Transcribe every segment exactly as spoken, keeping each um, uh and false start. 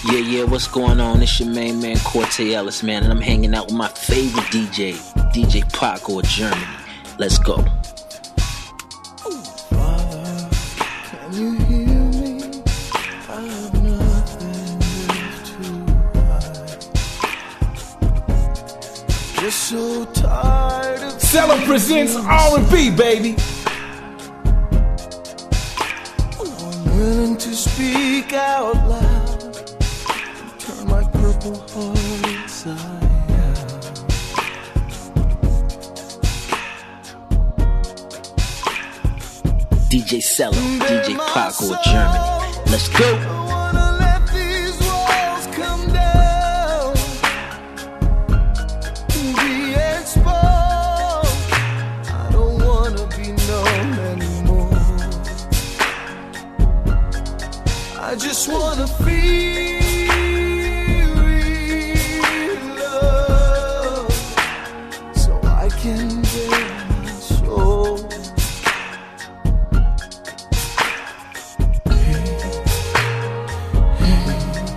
Yeah, yeah, what's going on? It's your main man, Corte Ellis, man, and I'm hanging out with my favorite D J, D J Paco of Germany. Let's go. Father, can you hear me? I have nothing left to hide. Just so tired of Seller presents R and B, baby. I'm willing to speak out loud and turn my purple heart inside out. D J Cello, D J Paco of Germany. Let's go. I just wanna feel real love, so I can bear my soul. Hey, hey,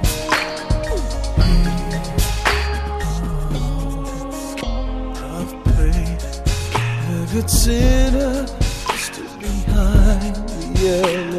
hey. Oh, I've prayed, the good sinner stood behind the yellow